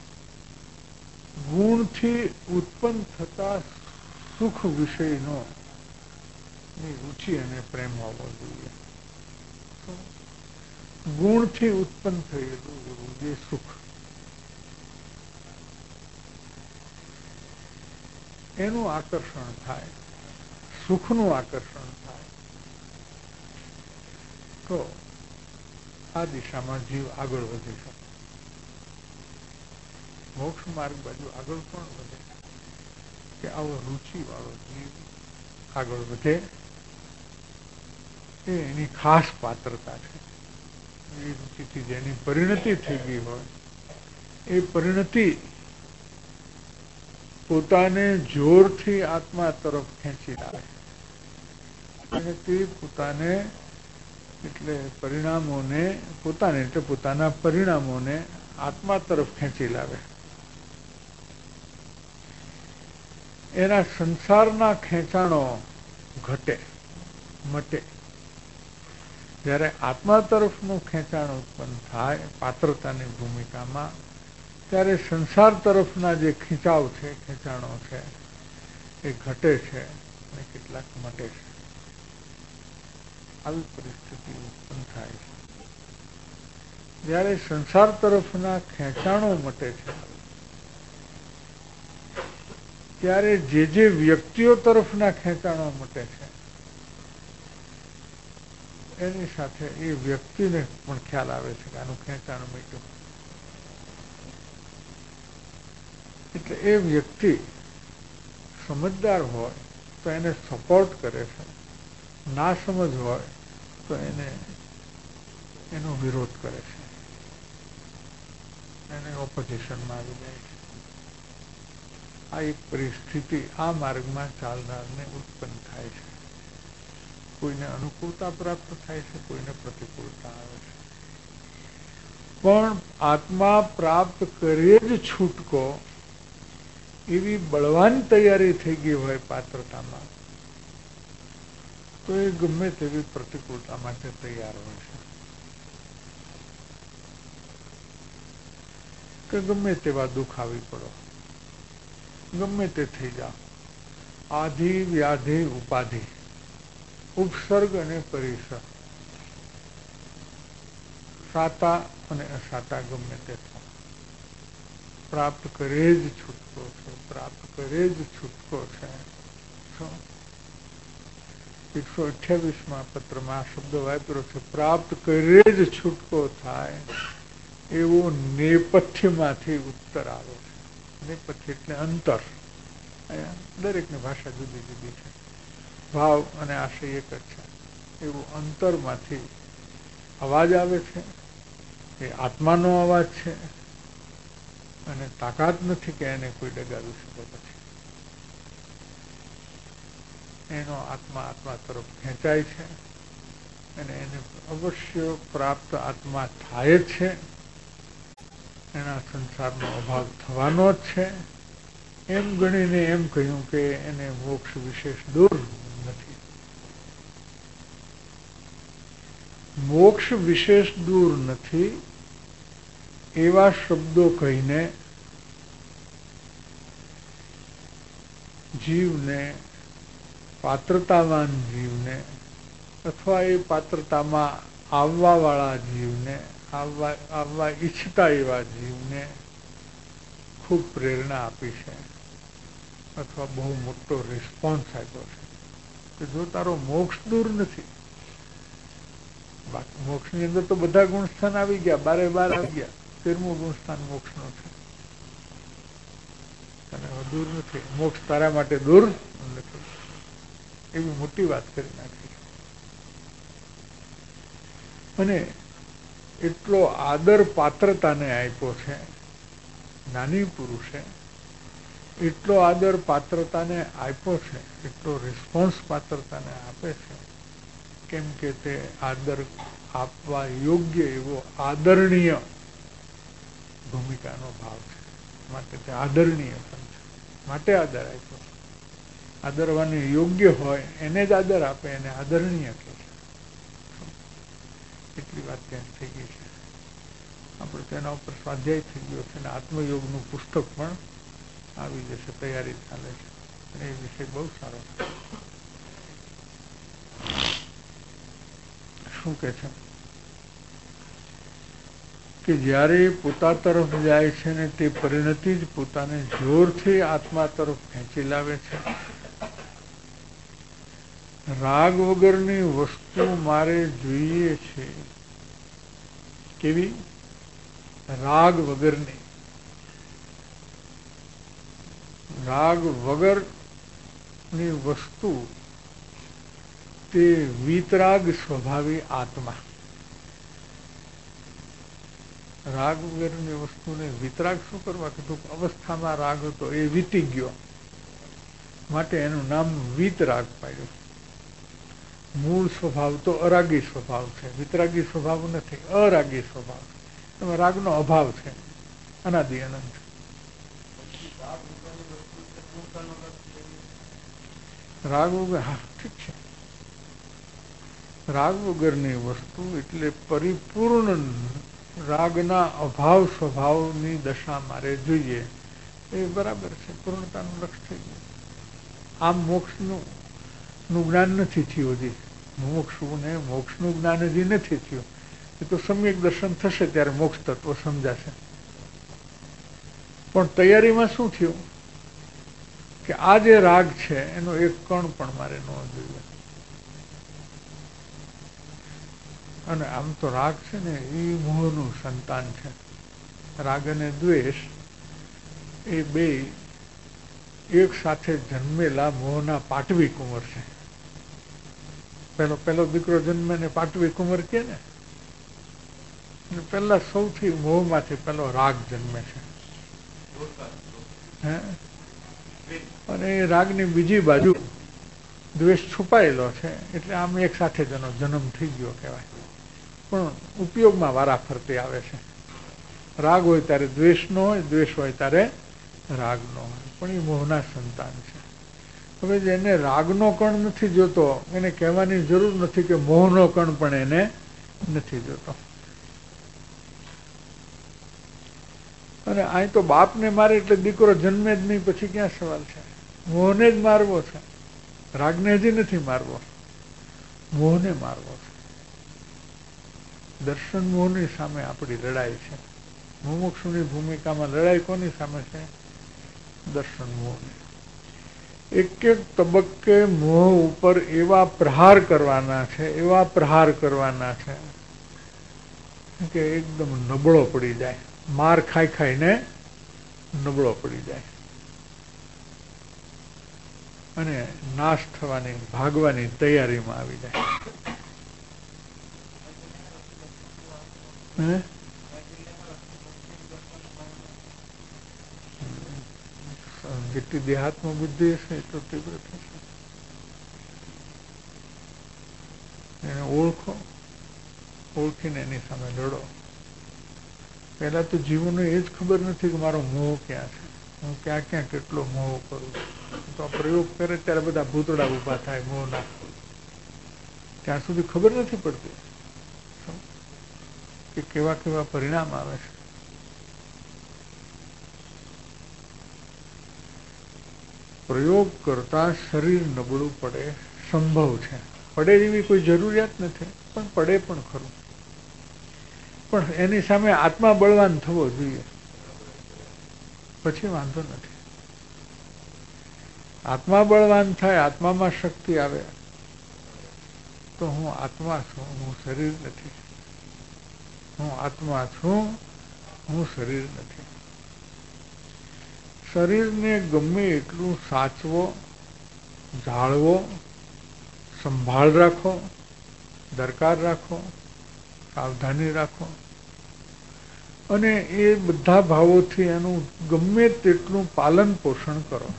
ગુણથી ઉત્પન્ન થતા સુખ વિષયનો રુચિ અને પ્રેમ હોવો જોઈએ. ગુણથી ઉત્પન્ન થયેલું જે સુખ, એનું આકર્ષણ થાય, સુખનું આકર્ષણ થાય, તો આ દિશામાં જીવ આગળ વધી શકે. મોક્ષ માર્ગ બાજુ આગળ પણ વધે કે આવો રુચિ વાળો જીવ આગળ વધે, એ એની ખાસ પાત્રતા છે. એ રુચિથી જેની પરિણતિ થઈ ગઈ હોય, એ પરિણતિ પોતાને જોરથી આત્મા તરફ ખેંચી લાવે અને તે પોતાને એટલે પરિણામોને પોતાને એટલે પોતાના પરિણામોને આત્મા તરફ ખેંચી લાવે. એના સંસારના ખેંચાણો ઘટે, મટે. જ્યારે આત્મા તરફનું ખેંચાણ ઉત્પન્ન થાય પાત્રતાની ભૂમિકામાં, ત્યારે સંસાર તરફના જે ખીચાવ છે, ખેંચાણો છે, એ ઘટે છે અને કેટલાક મટે છે. આવી પરિસ્થિતિ ઉત્પન્ન થાય છે. જ્યારે સંસાર તરફના ખેંચાણો મટે છે, ત્યારે જે જે વ્યક્તિઓ તરફના ખેંચાણો મટે છે, એની સાથે એ વ્યક્તિને પણ ખ્યાલ આવે છે કે આનું ખેંચાણ મટ્યું. એટલે એ વ્યક્તિ સમજદાર હોય તો એને સપોર્ટ કરે છે, ના સમજ હોય તો એને એનો વિરોધ કરે છે, એને ઓપોઝિશનમાં આવી જાય છે. આ એક પરિસ્થિતિ આ માર્ગમાં ચાલનારને ઉત્પન્ન થાય છે. કોઈને અનુકૂળતા પ્રાપ્ત થાય છે, કોઈને પ્રતિકૂળતા આવે છે. પણ આત્મા પ્રાપ્ત કરે જ છૂટકો એવી બળવાન તૈયારી થઈ ગઈ હોય પાત્રતામાં, તો એ ગમે તેવી પ્રતિકૂળતા માટે તૈયાર હોય છે. કે ગમે તેવા દુઃખ આવી પડો, ગમે તે થઈ જાઓ, આધિ વ્યાધિ ઉપાધિ, ઉપસર્ગ અને પરિસર, સાતા અને અસાતા ગમે તે થાય, પ્રાપ્ત કરે જ છૂટકો છે, પ્રાપ્ત કરે જ છૂટકો છે. એકસો અઠ્યાવીસમાં પત્રમાં આ શબ્દ વાપર્યો છે, પ્રાપ્ત કરે જ છૂટકો થાય એવો નેપથ્યમાંથી ઉત્તર આવે છે. નેપથ્ય એટલે અંતર. દરેકની ભાષા જુદી જુદી છે, ભાવ અને આશય એક જ છે. એવું અંતરમાંથી અવાજ આવે છે એ આત્માનો અવાજ છે અને તાકાત નથી કે એને કોઈ ડગાવી શકે. પછી એનો આત્મા આત્મા તરફ ખેંચાય છે અને એને અવશ્ય પ્રાપ્ત આત્મા થાય જ છે. એના સંસારનો અભાવ થવાનો જ છે. એમ ગણીને એમ કહ્યું કે એને મોક્ષ વિશેષ દૂર નથી. મોક્ષ વિશેષ દૂર નથી એવા શબ્દો કહીને જીવને, પાત્રતાવાન જીવને અથવા એ પાત્રતામાં આવવા વાળા જીવને, આવવા આવવા ઈચ્છતા એવા જીવને ખૂબ પ્રેરણા આપી છે અથવા બહુ મોટો રિસ્પોન્સ આપ્યો છે કે જો તારો મોક્ષ દૂર નથી, બાકી મોક્ષની અંદર તો બધા ગુણસ્થાન આવી ગયા, બારે બાર આવી ગયા, તેરમું ગુણસ્થાન મોક્ષનો છે. અને દૂર નથી, મોક્ષ તારા માટે દૂર નથી, એવી મોટી વાત કરી નાખી. અને એટલો આદર પાત્રતાને આપ્યો છે જ્ઞાની પુરુષે, એટલો આદર પાત્રતાને આપ્યો છે, એટલો રિસ્પોન્સ પાત્રતાને આપે છે, કેમ કે તે આદર આપવા યોગ્ય એવો આદરણીય ભૂમિકાનો ભાવ છે, માટે તે આદરણીય પણ છે, માટે આદર આપ્યો. આદરવાની યોગ્ય હોય એને જ આદર આપે, એને આદરણીય કહે છે. એટલી વાત ત્યાં થઈ ગઈ છે. આપણે તેના ઉપર સ્વાધ્યાય થઈ ગયો છે અને આત્મયોગનું પુસ્તક પણ આવી જશે, તૈયારી ચાલે છે અને એ વિષય બહુ સારો છે. શું કે છે કે જ્યારે પોતા તરફ જાય છે ને તે પરિણતિ જ પોતાને જોરથી આત્મા તરફ ખેંચી લાવે છે. રાગ વગરની વસ્તુ મારે જોઈએ છે. કેવી? રાગ વગરની. રાગ વગરની વસ્તુ તે વીતરાગ સ્વભાવી આત્મા. રાગ વગરની વસ્તુને વિતરાગ શું કરવા કીધું? અવસ્થામાં રાગ હતો એ વીતી ગયો, માટે એનું નામ વીતરાગ પાડ્યું. મૂળ સ્વભાવ તો અરાગી સ્વભાવ છે, વિતરાગી સ્વભાવ નથી, અરાગી સ્વભાવ. એમાં રાગનો અભાવ છે, અનાદિ અનંત. રાગ વગર, હા ઠીક છે, રાગ વગરની વસ્તુ એટલે પરિપૂર્ણ રાગના અભાવ સ્વભાવની દશા મારે જોઈએ, એ બરાબર છે, પૂર્ણતાનું લક્ષ્ય થઈ ગયું. આમ મોક્ષનું નું જ્ઞાન નથી થયું હજી, મુમુક્ષુને મોક્ષનું જ્ઞાન હજી નથી થયું. એ તો સમ્યક દર્શન થશે ત્યારે મોક્ષ તત્વ સમજાશે. પણ તૈયારીમાં શું થયું કે આ જે રાગ છે એનો એક કણ પણ મારે ન જોઈએ. અને આમ તો રાગ છે ને એ મોહનું સંતાન છે. રાગ અને દ્વેષ એ બે એક સાથે જન્મેલા મોહના પાટવી કુંવર છે. પેલો પેલો દીકરો જન્મે ને પાટવી કુંવર કે ને, પેલા સૌથી મોહમાંથી પેલો રાગ જન્મે છે. હે અને એ રાગની બીજી બાજુ દ્વેષ છુપાયેલો છે, એટલે આમ એક સાથે જેનો જન્મ થઈ ગયો કહેવાય. પણ ઉપયોગમાં વારા ફરતી આવે છે. રાગ હોય ત્યારે દ્વેષ નો હોય, દ્વેષ હોય ત્યારે રાગ નો હોય, પણ એ મોહના સંતાન છે. હવે જેને રાગનો કણ નથી જોતો એને કહેવાની જરૂર નથી કે મોહનો કણ પણ એને નથી જોતો. અને અહીં તો બાપને મારે એટલે દીકરો જન્મે જ નહીં, પછી ક્યાં સવાલ છે? મોહને જ મારવો છે, રાગને હજી નથી મારવો, મોહને મારવો છે. દર્શન મોહની સામે આપણી લડાઈ છે. મુમુક્ષુની ભૂમિકામાં લડાઈ કોની સામે છે? દર્શન મોહની. એક એક તબક્કે મોહ ઉપર એવા પ્રહાર કરવાના છે, એવા પ્રહાર કરવાના છે કે એકદમ નબળો પડી જાય, માર ખાઈ ખાઈને નબળો પડી જાય અને નાશ થવાની, ભાગવાની તૈયારીમાં આવી જાય. હે જેટલી દેહાત્મ બુદ્ધિ હશે એટલું તીવ્ર થશે. એને ઓળખો, ઓળખીને એની સામે લડો. પહેલા તો જીવોને એ જ ખબર નથી કે મારો મોહ ક્યાં છે, હું ક્યાં ક્યાં કેટલો મોહ કરું. તો આ પ્રયોગ કરે ત્યારે બધા ભૂતડા ઉભા થાય મોહ ના, ત્યાં સુધી ખબર નથી પડતી કે કેવા કેવા પરિણામ આવે છે. પ્રયોગ કરતા શરીર નબળું પડે સંભવ છે. પડે એવી કોઈ જરૂરિયાત નથી, પણ પડે પણ ખરું. પણ એની સામે આત્મા બળવાન થવો જોઈએ, પછી વાંધો નથી. આત્મા બળવાન થાય, આત્મામાં શક્તિ આવે તો હું આત્મા છું, હું શરીર નથી. હું આત્મા છું, હું શરીર નથી. શરીરને ગમે એટલું સાચવો, જાળવો, સંભાળ રાખો, દરકાર રાખો, સાવધાની રાખો, અને એ બધા ભાવોથી એનું ગમે તેટલું પાલન પોષણ કરો.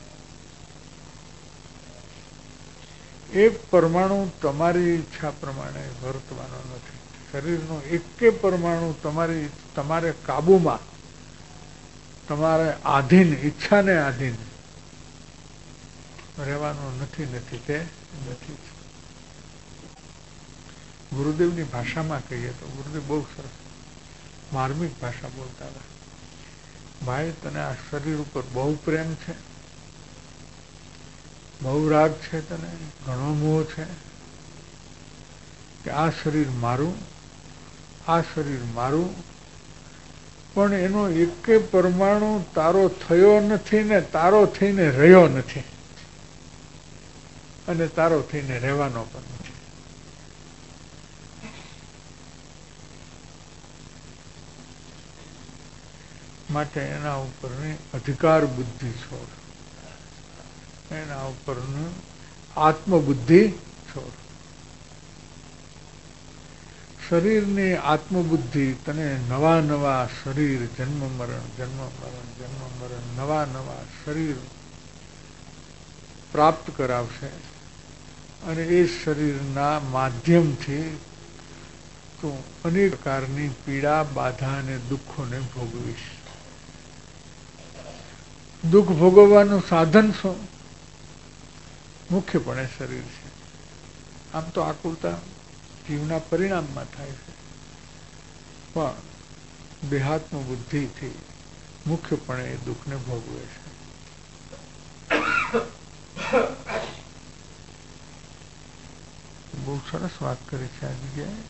એક પરમાણુ તમારી ઈચ્છા પ્રમાણે વર્તવાનો નથી. શરીરનો એકે પરમાણુ તમારી તમારે કાબુમાં, તમારે આધીન, ઈચ્છાને આધીન રહેવાનું નથી. નથી તે નથી. ગુરુદેવની ભાષામાં કહીએ તો ગુરુદેવ બહુ સરસ માર્મિક ભાષા બોલતા હતા. ભાઈ, તને આ શરીર ઉપર બહુ પ્રેમ છે, બહુ રાગ છે, તને ઘણો મોહ છે કે આ શરીર મારું, આ શરીર મારું, પણ એનો એકે પરમાણુ તારો થયો નથી ને તારો થઈને રહ્યો નથી, અને તારો થઈને રહેવાનો પણ નથી. માટે એના ઉપરની અધિકાર બુદ્ધિ છોડ, એના ઉપરનું આત્મબુદ્ધિ છોડ. શરીરની આત્મબુદ્ધિ તને નવા નવા શરીર, જન્મ મરણ, જન્મ મરણ, જન્મ મરણ, નવા નવા શરીર પ્રાપ્ત કરાવશે. અને એ શરીરના માધ્યમથી તું અનેક પ્રકારની પીડા, બાધા અને દુઃખોને ભોગવીશ. દુઃખ ભોગવવાનું સાધન શું? મુખ્યપણે શરીર છે. આમ તો આકુલતા જીવના પરિણામમાં થાય છે, પણ દેહાત્મ બુદ્ધિથી મુખ્યપણે એ દુઃખને ભોગવે છે. બહુ સરસ વાત કરી છે આ જગ્યાએ.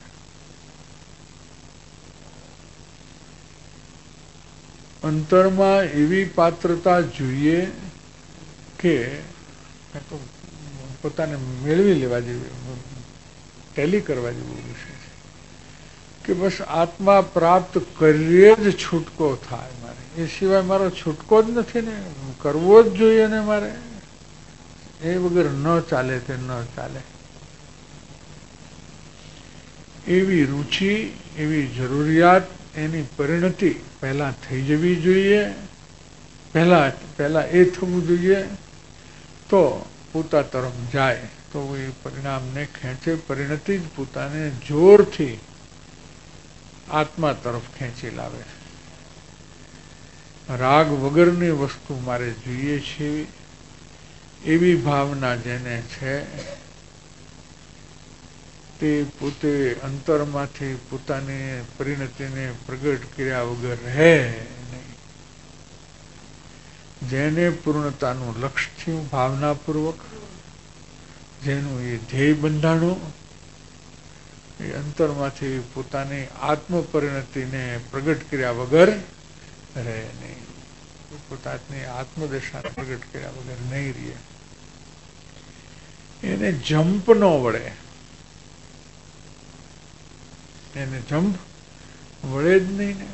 અંતરમાં એવી પાત્રતા જોઈએ કે પોતાને મેળવી લેવા જેવી, ટેલી કરવા જેવું વિષય છે કે બસ આત્મા પ્રાપ્ત કરીએ જ છૂટકો થાય મારે, એ સિવાય મારો છૂટકો જ નથી ને, કરવો જ જોઈએ ને મારે, એ વગર ન ચાલે તે ન ચાલે. એવી રુચિ, એવી જરૂરિયાત, એની પરિણતિ પહેલા થઈ જવી જોઈએ. પહેલા પહેલા એ થવું જોઈએ તો પોતા તરફ જાય, તો એ પરિણામને ખેંચે. પરિણતિ જ પોતાને જોરથી આત્મા તરફ ખેંચી લાવે. રાગ વગરની વસ્તુ મારે જોઈએ છે, એવી ભાવના જેને છે તે પોતે અંતરમાંથી પોતાની પરિણતિને પ્રગટ કર્યા વગર રહે નહીં. જેને પૂર્ણતાનું લક્ષ્ય થયું ભાવનાપૂર્વક, જેનું એ ધ્યેય બંધાણું, એ અંતરમાંથી પોતાની આત્મ પરિણતિને પ્રગટ કર્યા વગર રહે નહીં. પોતાની આત્મદશા પ્રગટ કર્યા વગર નહીં રહે. એને જંપ ન વળે, એને જંપ વળે જ નહીં ને.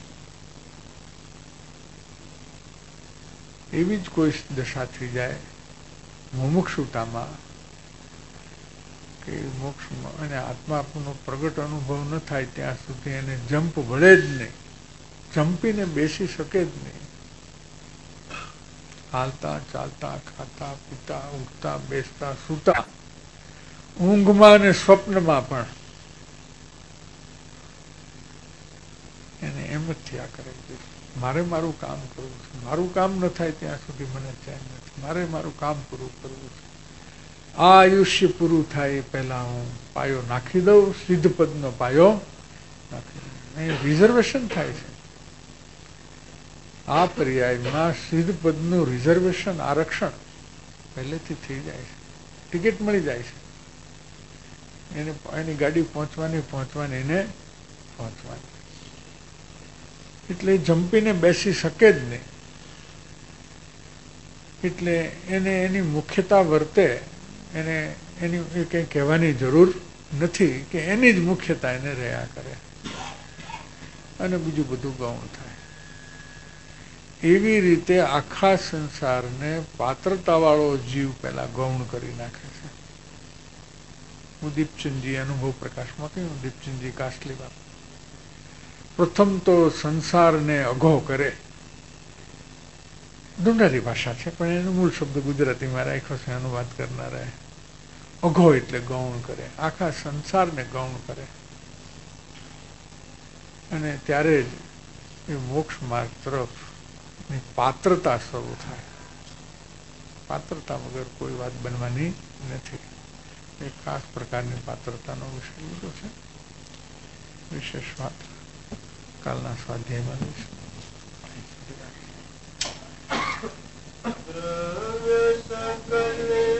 એવી જ કોઈ દશા થઈ જાય મુમુક્ષુતામાં કે મોક્ષમાં અને આત્માનો પ્રગટ અનુભવ ન થાય ત્યાં સુધી એને જંપ વળે જ નહીં, જંપીને બેસી શકે જ નહીં. હાલતા ચાલતા ખાતા પીતા ઉઠતા બેસતા સૂતા ઊંઘમાં અને સ્વપ્નમાં પણ એને એમ જ થયા કરે છે મારે મારું કામ કરવું છે, મારું કામ ન થાય ત્યાં સુધી મને ચેન નથી, મારે મારું કામ પૂરું કરવું છે. આ આયુષ્ય પૂરું થાય એ પહેલા હું પાયો નાખી દઉં, સિદ્ધ પદનો પાયો નાખી દઉં. અહીં રિઝર્વેશન થાય છે. આ પર્યાયમાં સિદ્ધ પદનું રિઝર્વેશન, આરક્ષણ પહેલેથી થઈ જાય છે, ટિકિટ મળી જાય છે. એને એની ગાડી પહોંચવાની પહોંચવાની એને પહોંચવાની એટલે જંપીને બેસી શકે જ નહીં. એટલે એને એની મુખ્યતા વર્તે, એને એની એ કંઈ કહેવાની જરૂર નથી કે એની જ મુખ્યતા એને રહ્યા કરે અને બીજું બધું ગૌણ થાય. એવી રીતે આખા સંસારને પાત્રતાવાળો જીવ પહેલા ગૌણ કરી નાખે છે. હું દીપચંદજી અનુભવ પ્રકાશમાં કહ્યું, દીપચંદજી કાસ્ટલી બાપ પ્રથમ તો સંસારને અઘો કરે. ડુંડારી ભાષા છે પણ એનો મૂળ શબ્દ ગુજરાતીમાં રાખ્યો છે અનુવાદ કરનારાએ. અઘો એટલે ગૌણ કરે, આખા સંસારને ગૌણ કરે અને ત્યારે જ એ મોક્ષ માર્ગ તરફની પાત્રતા શરૂ થાય. પાત્રતા વગર કોઈ વાત બનવાની નથી. એક ખાસ પ્રકારની પાત્રતાનો વિષય લીધો છે. વિશેષ વાત કાલના સ્વાધ્યાયમાં લઈશું.